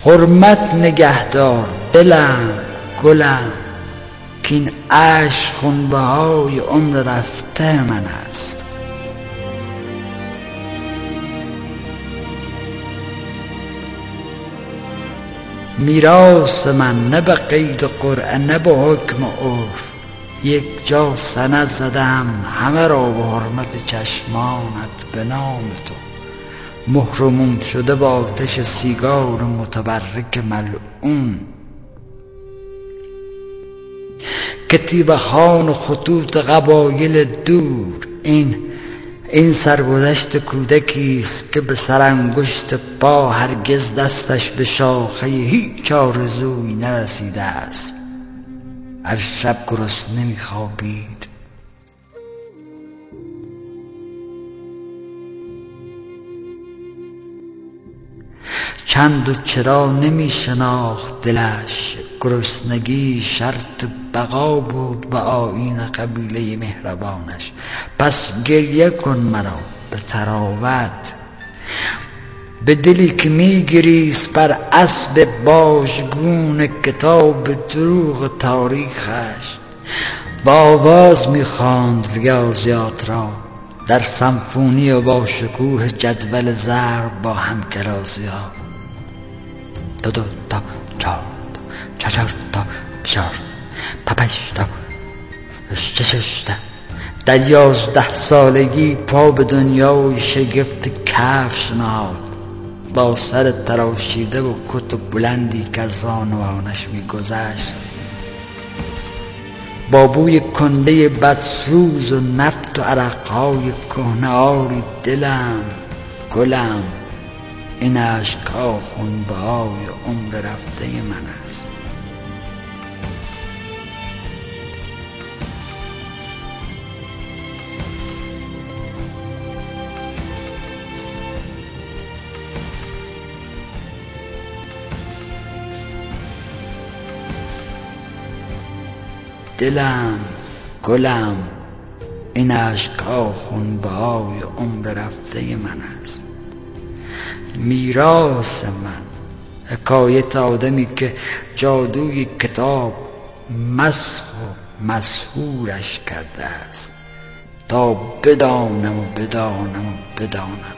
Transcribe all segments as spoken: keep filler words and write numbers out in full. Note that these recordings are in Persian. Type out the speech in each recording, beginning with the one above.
حرمت نگهدار دلم گلم، که این عشق خونبهای عمر رفته من است. میراث من نه به قید قرعه نه به حکم عرف، یک جا سند زدم همه را به حرمت چشمانت به نام تو. مهرموم شده با آتش سیگار متبرک ملعون، کتیبه خوان و خطوط قبایل دور. این این سرگذشت کودکیست که به سرانگشت پا هرگز دستش به شاخه هیچ آرزویی نرسیده است. هر شب گرسنه می‌خوابید، چند و چرا نمی شناخت دلش. گرسنگی شرط بقا بود به آیین قبیله مهربانش. پس گریه کن مرا به طراوت، به دلی که می گریست بر اسب باژگون کتاب دروغ تاریخش. با آواز می خواند ریاضیات را در سمفونی و با شکوه جدول ضرب با همکلاسی ها. دو دو تا چهار تا چهار تا چهار پپش تا شش تا. در یازده سالگی پا به دنیای شگفت کفش نهاد، با سر تراشیده و کت بلندی که از زانوانش می‌گذشت. با بوی کنده بدسوز و نفت و عرقهای کهنه آری دلم گلم، این اشک‌ها خونبهای عمر رفته من است. دلم گلم، این اشک‌ها خونبهای عمر رفته من است. میراث من حکایت آدمی که جادوی کتاب مسخ و مسحورش کرده است تا بدانم و بدانم و بدانم.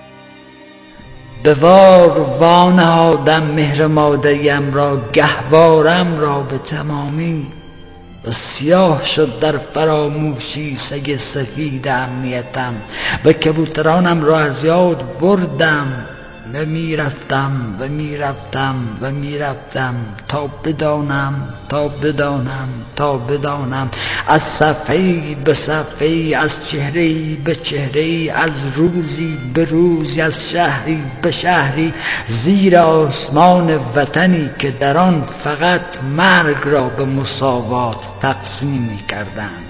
به وار وانهادم مهر مادریم را، گهوارم را به تمامی. و سیاه شد در فراموشی سگ سفید امنیتم، و کبوترانم را از یاد بردم و میرفتم و میرفتم و میرفتم تا بدانم تا بدانم تا بدانم از صفحه‌ای به صفحه‌ای، از چهره‌ای به چهره‌ای، از روزی به روزی، از شهری به شهری، زیر آسمان وطنی که در آن فقط مرگ را به مساوات تقسیم می‌کردند.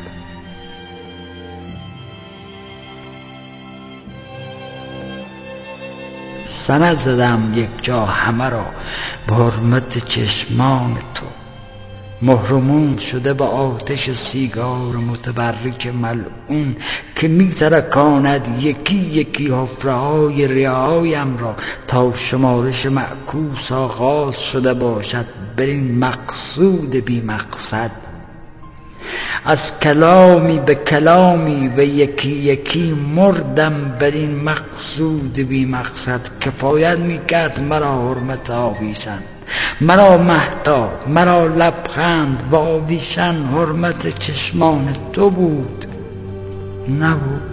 سند زدم یک جا همه را به حرمت چشمان تو. مهرموم شده با آتش سیگار متبرک ملعون که می‌ترکاند یکی یکی حفره‌های ریه‌هایم را تا شمارش معکوس آغاز شده باشد بر این مقصود بی مقصد. از کلامی به کلامی و یکی یکی مردم بر این مقصود بی مقصد. کفایت میکرد مرا حرمت آویشن، مرا مهتاب، مرا لبخند و آویشن حرمت چشمان تو بود نبود.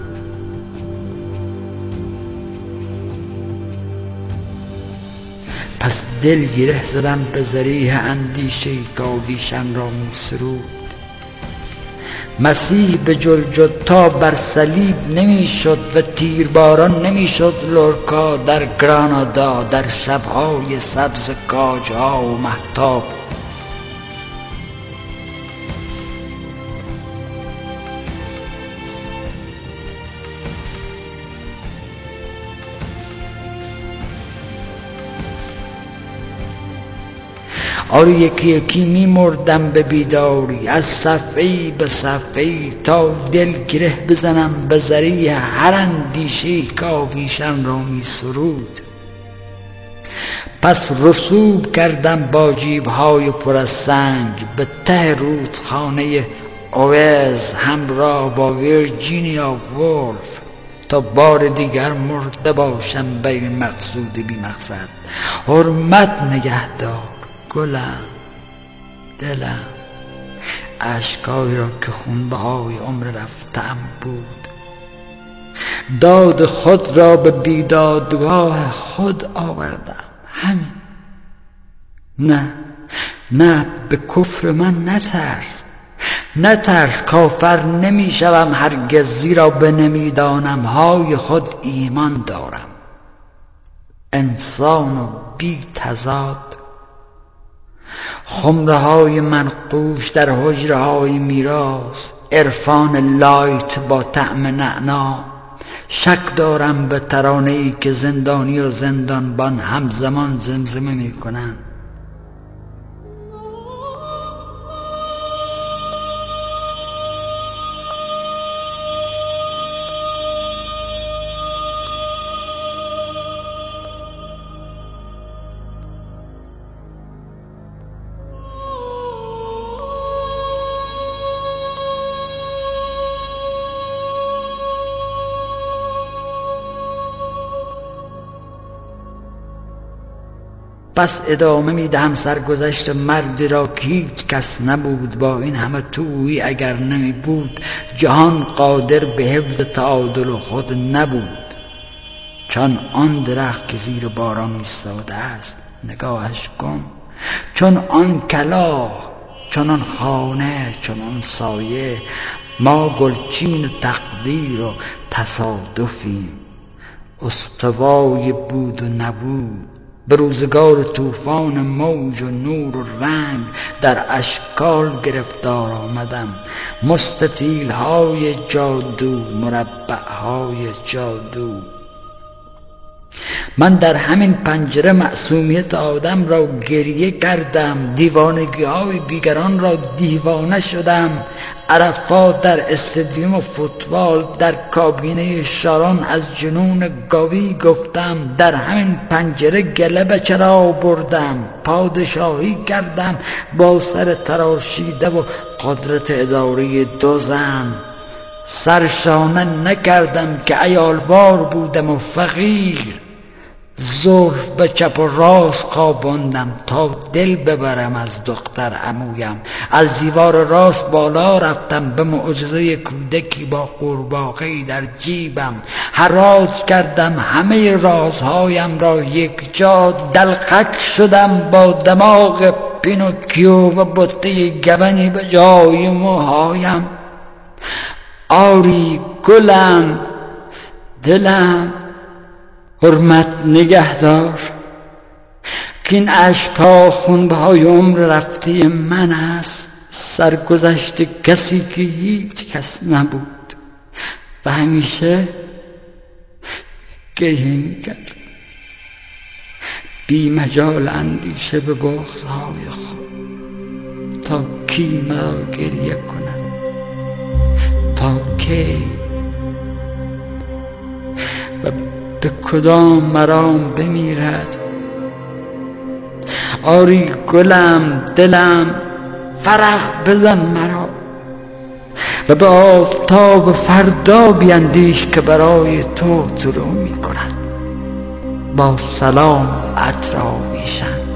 پس دل گره زدم به ذریح اندیشه که آویشن را می سرود. مسیح به جلجتا بر صلیب نمی شد و تیرباران نمی شد لورکا در گرانادا در شبهای سبز کاجها و مهتاب. آره یکی یکی می مردم به بیداری، از صفحه‌ای به صفحه‌ای تا دل گره بزنم به ذریع هر اندیشه‌ای که آویشم را می سرود. پس رسوب کردم با جیبهای پر از سنگ به ته رودخانه اویز همراه با ویرجینیا وولف تا بار دیگر مرده باشم به این مقصود بی مقصد. حرمت نگهدار گلم دلم، اشکایی را که خونبهای عمر رفتم بود، داد خود را به بیدادگاه خود آوردم. همین. نه نه به کفر من نترس نترس کافر نمی شوم هرگز، زیرا به نمیدانم های خود ایمان دارم. انسان و بی تضاد، خمره های منقوش در حجره های میراث، عرفان لایت با طعم نعنا. شک دارم به ترانه‌ای که زندانی و زندانبان همزمان زمزمه می کنند. پس ادامه میدهم سرگذشت مردی را که هیچ کس نبود با این همه تویی اگر نمی بود جهان قادر به حفظ تعادل خود نبود. چون آن درخت که زیر باران ایستاده است نگاهش کن، چون آن کلاغ، چون آن خانه، چون آن سایه. ما گلچین و تقدیر و تصادفیم، استوای بود و نبود. به روزگار طوفان موج و نور و رنگ در اشکال گرفتار آمدم. مستطیل های جادو، مربع های جادو. من در همین پنجره معصومیت آدم را گریه کردم، دیوانگی های دیگران را دیوانه شدم. عرفات در استادیوم و فوتبال، در کابینه شارون از جنون گاوی گفتم. در همین پنجره گله چرا بردم، پادشاهی کردم با سر تراشیده و قدرت اداره دو زن. سرشانه نکردم که عیالوار بودم و فقیر. زلف به چپ و راست خواباندم تا دل ببرم از دختر عمویم. از دیوار راست بالا رفتم به معجزه کودکی با قورباغه‌ای در جیبم. حراج کردم همه رازهایم را یک جا. دلخک شدم با دماغ پینوکیو و بطه گونی به جای موهایم. آری گلم دلم، حرمت نگهدار که این اشکا خونبهای عمر رفته من است. سرگذشت کسی که هیچ کس نبود و همیشه گریه می‌کرد، بی مجال اندیشه به بغض‌های خود. تا کی مرا گریه کند؟ تا کی؟ و به کدام مرام بمیرد؟ آری گلم دلم، فرح بزن مرا و به آفتاب فردا بیندیش که برای تو طلوع می کند. با سلام اطراویشم.